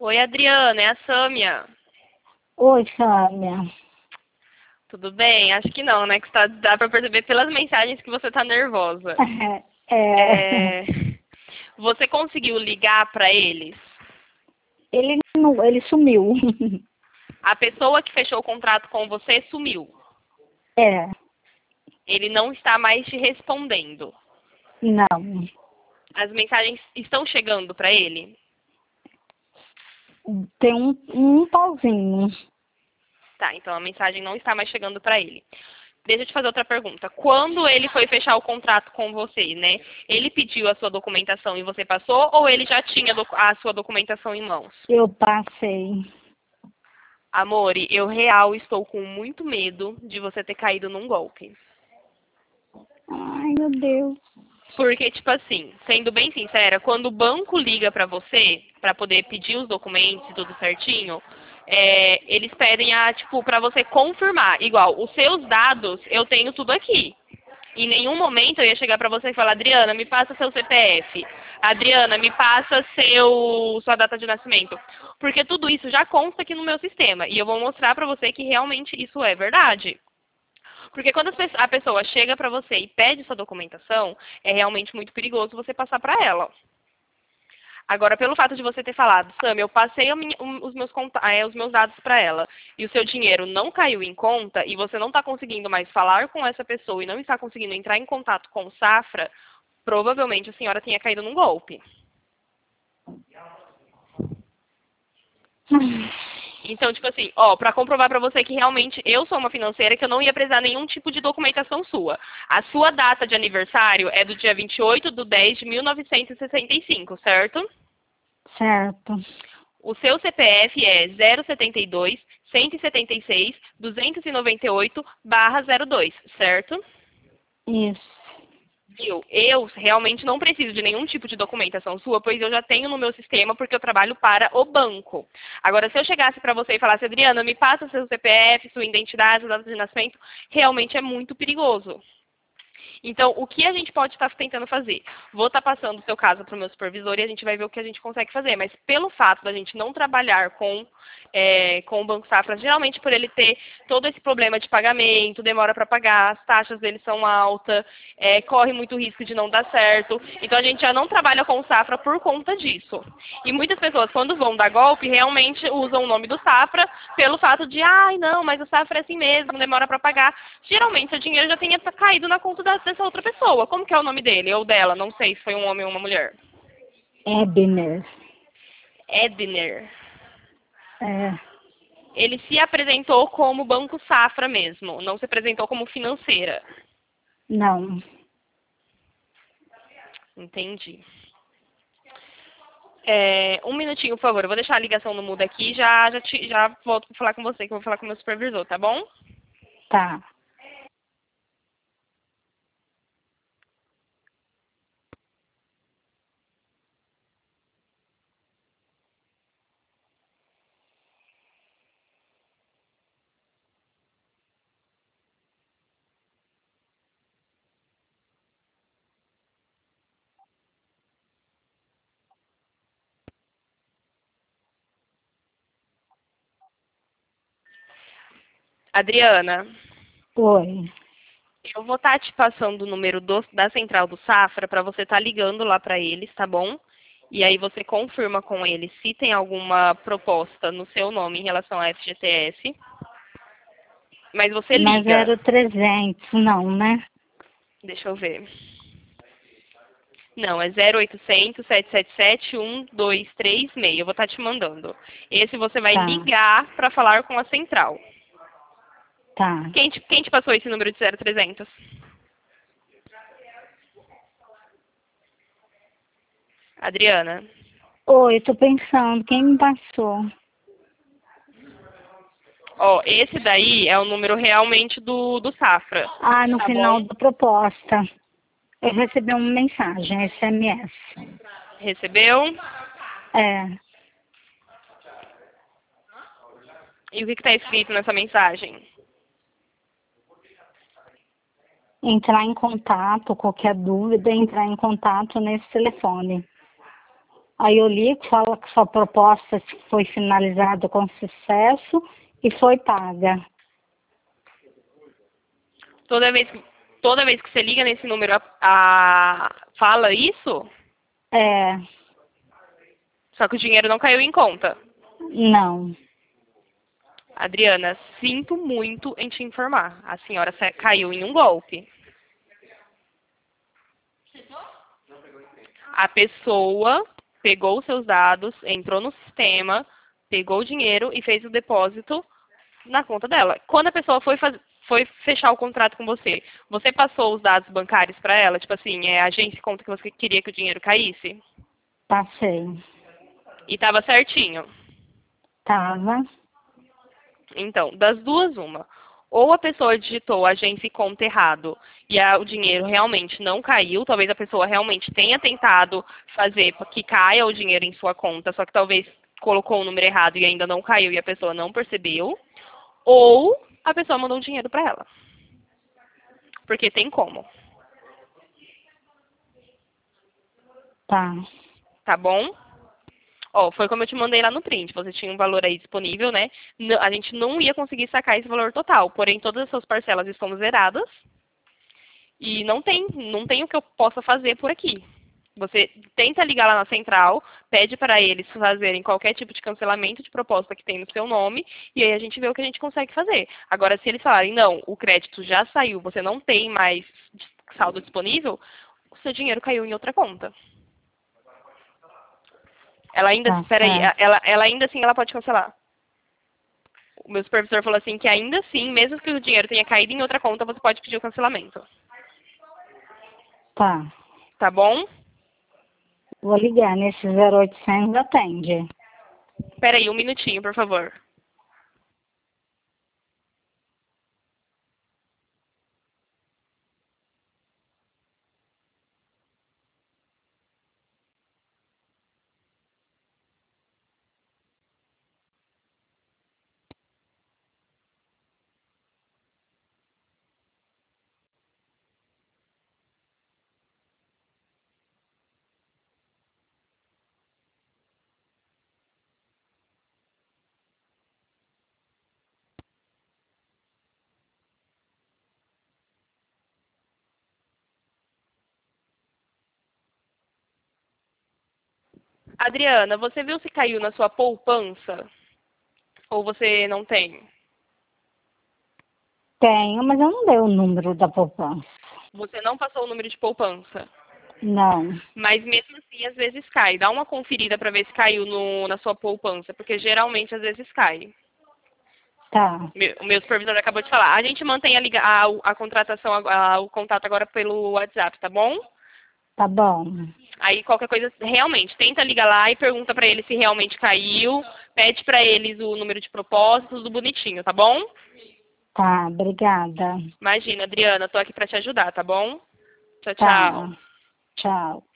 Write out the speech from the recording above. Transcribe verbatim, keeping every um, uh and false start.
Oi, Adriana, é a Sâmia. Oi, Sâmia. Tudo bem? Acho que não, né? Que tá, dá pra perceber pelas mensagens que você tá nervosa. É, É, Você conseguiu ligar pra eles? ele não, ele sumiu. A pessoa que fechou o contrato com você sumiu. É, Ele não está mais te respondendo. não. As mensagens estão chegando pra ele? Tem um, um pauzinho. Tá, então a mensagem não está mais chegando pra ele. Deixa eu te fazer outra pergunta. Quando ele foi fechar o contrato com você, né? Ele pediu a sua documentação e você passou, ou ele já tinha docu- a sua documentação em mãos? Eu passei. Amore, eu real estou com muito medo de você ter caído num golpe. Ai, meu Deus. Porque, tipo assim, sendo bem sincera, quando o banco liga pra você, pra poder pedir os documentos e tudo certinho, é, eles pedem a, tipo, pra você confirmar. Igual, os seus dados, eu tenho tudo aqui. Em nenhum momento eu ia chegar pra você e falar, Adriana, me passa seu C P F. Adriana, me passa seu, sua data de nascimento. Porque tudo isso já consta aqui no meu sistema. E eu vou mostrar pra você que realmente isso é verdade. Porque quando as pe- a pessoa chega pra você e pede sua documentação, é realmente muito perigoso você passar pra ela. Agora, pelo fato de você ter falado, Sam, eu passei a minha- um- os, meus conta- eh, os meus dados para ela e o seu dinheiro não caiu em conta e você não está conseguindo mais falar com essa pessoa e não está conseguindo entrar em contato com o Safra, provavelmente a senhora tenha caído num golpe. Então, tipo assim, ó, pra comprovar pra você que realmente eu sou uma financeira, que eu não ia precisar nenhum tipo de documentação sua. A sua data de aniversário é do dia vinte e oito de dez de mil novecentos e sessenta e cinco, certo? Certo. O seu C P F é zero setenta e dois, cento e setenta e seis, duzentos e noventa e oito barra zero dois, certo? Isso. Viu? Eu realmente não preciso de nenhum tipo de documentação sua, pois eu já tenho no meu sistema porque eu trabalho para o banco. Agora, se eu chegasse para você e falasse, Adriana, me passa seu C P F, sua identidade, sua data de nascimento, realmente é muito perigoso. Então, o que a gente pode estar tentando fazer? Vou estar passando o seu caso para o meu supervisor e a gente vai ver o que a gente consegue fazer. Mas pelo fato da gente não trabalhar com, é, com o Banco Safra, geralmente por ele ter todo esse problema de pagamento, demora para pagar, as taxas dele são altas, é, corre muito risco de não dar certo. Então, a gente já não trabalha com o Safra por conta disso. E muitas pessoas, quando vão dar golpe, realmente usam o nome do Safra pelo fato de, ai, não, mas o Safra é assim mesmo, demora para pagar. Geralmente, o dinheiro já tenha caído na conta da, dessa outra pessoa. Como que é o nome dele ou dela? Não sei se foi um homem ou uma mulher. Ebner. Edner. É, Ele se apresentou como Banco Safra mesmo, não se apresentou como financeira. não. Entendi. É, um minutinho, por favor. Eu vou deixar a ligação no mudo aqui e já, já, te- já volto para falar com você, que eu vou falar com o meu supervisor, tá bom? Tá. Adriana, Oi. eu vou estar te passando o número do- da central do Safra para você estar ligando lá para eles, tá bom? E aí você confirma com eles se tem alguma proposta no seu nome em relação à F G T S. Mas você Mas liga. era o trezentos, não, né? Deixa eu ver. Não, é zero oitocentos, sete sete sete, um dois três seis. Eu vou estar te mandando. Esse você vai Tá. ligar para falar com a central. Tá. Quem te, quem te passou esse número de zero trezentos? Adriana. Oi, tô pensando, quem me passou? Ó, esse daí é o número realmente do, do Safra. Ah, no Tá final bom? da proposta. Eu recebi uma mensagem, S M S. Recebeu? É, E o que está escrito nessa mensagem? entrar em contato, qualquer dúvida, entrar em contato nesse telefone. Aí eu li que fala que sua proposta foi finalizada com sucesso e foi paga. Toda vez que, toda vez que você liga nesse número, a, a- fala isso? É, Só que o dinheiro não caiu em conta. não. Adriana, sinto muito em te informar. A senhora sa- caiu em um golpe. A pessoa pegou os seus dados, entrou no sistema, pegou o dinheiro e fez o depósito na conta dela. Quando a pessoa foi, faz- foi fechar o contrato com você, você passou os dados bancários para ela? Tipo assim, é a agência conta que você queria que o dinheiro caísse? Passei. E estava certinho. Tava. Então, das duas, uma. Ou a pessoa digitou agência e conta errado e a- o dinheiro realmente não caiu, talvez a pessoa realmente tenha tentado fazer para que caia o dinheiro em sua conta, só que talvez colocou o número errado e ainda não caiu e a pessoa não percebeu. Ou a pessoa mandou o dinheiro para ela. Porque tem como, Tá. tá bom? Ó, foi como eu te mandei lá no print. Você tinha um valor aí disponível, né? N- A gente não ia conseguir sacar esse valor total. Porém, todas as suas parcelas estão zeradas. E não tem, não tem o que eu possa fazer por aqui. Você tenta ligar lá na central, pede para eles fazerem qualquer tipo de cancelamento de proposta que tem no seu nome, e aí a gente vê o que a gente consegue fazer. Agora, se eles falarem, não, o crédito já saiu, você não tem mais saldo disponível, o seu dinheiro caiu em outra conta. Ela ainda, Tá peraí, certo. ela, ela ainda assim ela pode cancelar. O meu supervisor falou assim que ainda assim, mesmo que o dinheiro tenha caído em outra conta, você pode pedir o cancelamento. Tá. Tá bom? Vou ligar nesse zero oitocentos, atende. Peraí, um minutinho, por favor. Adriana, você viu se caiu na sua poupança? Ou você não tem? Tenho, mas eu não dei o número da poupança. Você não passou o número de poupança. Não. Mas mesmo assim, às vezes cai. Dá uma conferida para ver se caiu no, na sua poupança, porque geralmente às vezes cai. Tá. Meu- O meu supervisor acabou de falar. A gente mantém a, liga, a, a contratação, a- o contato agora pelo WhatsApp, tá bom? Tá bom. Aí qualquer coisa, realmente, tenta ligar lá e pergunta pra eles se realmente caiu. Pede pra eles o número de propósito, tudo bonitinho, tá bom? Tá, obrigada. Imagina, Adriana, tô aqui pra te ajudar, tá bom? Tchau, tchau. Tá. Tchau.